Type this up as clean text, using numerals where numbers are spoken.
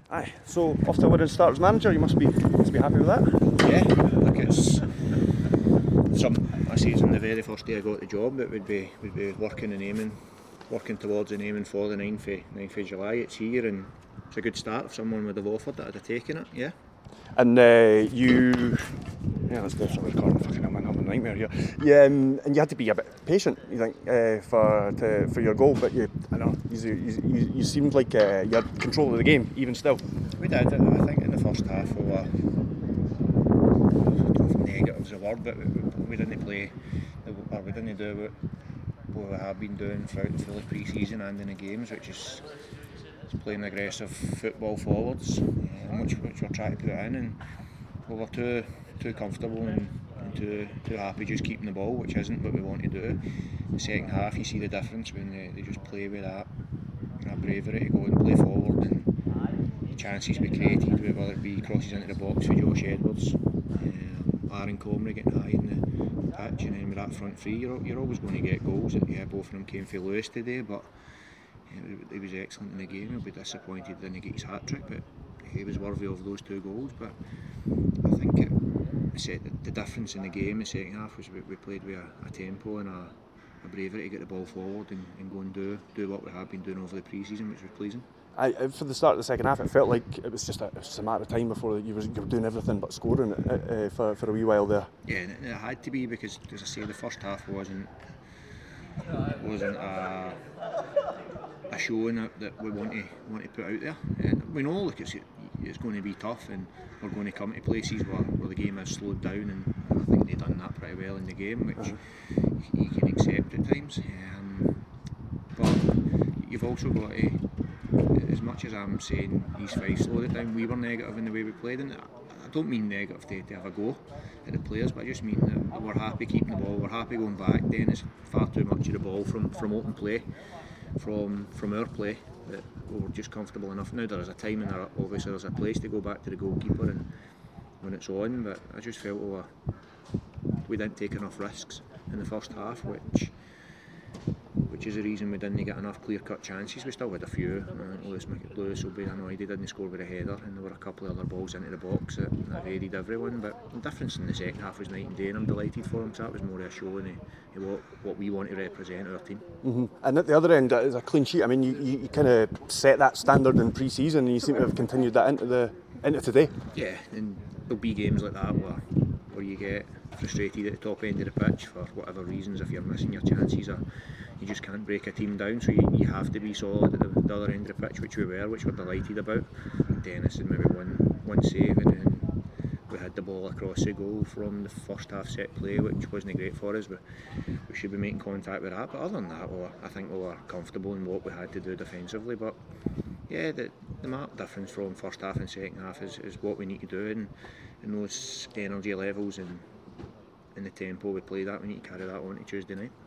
Aye, so off to a winning start as manager, you must be happy with that? Yeah, look, it's I say it's on the very first day I got the job, it would be working towards and aiming for the 9th of July. It's here and it's a good start. If someone would have offered it, I'd have taken it, yeah. And that's definitely recording. Fucking hell, man, I'm having a nightmare here. Yeah, and you had to be a bit patient, you think, for your goal. But you seemed like you had control of the game, even still. We did. I think in the first half we were, I don't know if negative's a word, but we didn't play, or we didn't do what we have been doing throughout the full pre-season and in the games, which is playing aggressive football forwards, which we're trying to put in, and we were too comfortable and too happy just keeping the ball, which isn't what we want to do. The second half, you see the difference when they just play with that bravery to go and play forward, and the chances we created, whether it be crosses into the box for Josh Edwards, Aaron Comrie getting high in the pitch, and then with that front three, you're always going to get goals. Yeah, both of them came for Lewis today, but he was excellent in the game. He'll be disappointed he didn't get his hat-trick, but he was worthy of those 2 goals. But I think the difference in the game, the second half, was we played with a tempo and a bravery to get the ball forward and go and do what we have been doing over the pre-season, which was pleasing. For the start of the second half, it felt like it was just a matter of time before you were doing everything but scoring for a wee while there. Yeah, and it had to be because, as I say, the first half wasn't a showing that we want to put out there. And we know, look, it's going to be tough, and we're going to come to places where the game has slowed down, and I think they've done that pretty well in the game, which you can accept at times. But you've also got to, as much as I'm saying East Fife slowed it down, we were negative in the way we played, and I don't mean negative to have a go at the players, but I just mean that we're happy keeping the ball, we're happy going back. Dennis, far too much of the ball from open play, from our play, that we were just comfortable enough. Now there is a time and obviously there's a place to go back to the goalkeeper and when it's on, but I just felt we didn't take enough risks in the first half, which is the reason we didn't get enough clear-cut chances. We still had a few. Lewis will be annoyed he didn't score with a header, and there were a couple of other balls into the box that raided everyone. But the difference in the second half was night and day, and I'm delighted for him. So that was more of a show of what we want to represent our team. Mm-hmm. And at the other end, is a clean sheet. I mean, you kind of set that standard in pre-season, and you seem to have continued that into today. Yeah, and there'll be games like that where you get frustrated at the top end of the pitch for whatever reasons, if you're missing your chances or you just can't break a team down, so you have to be solid at the other end of the pitch, which we're delighted about. Dennis had maybe one save, and then we had the ball across the goal from the first half set play, which wasn't great for us. We should be making contact with that, but other than that, I think we were comfortable in what we had to do defensively. But yeah, the marked difference from first half and second half is what we need to do, and those energy levels and the tempo we played at, we need to carry that on to Tuesday night.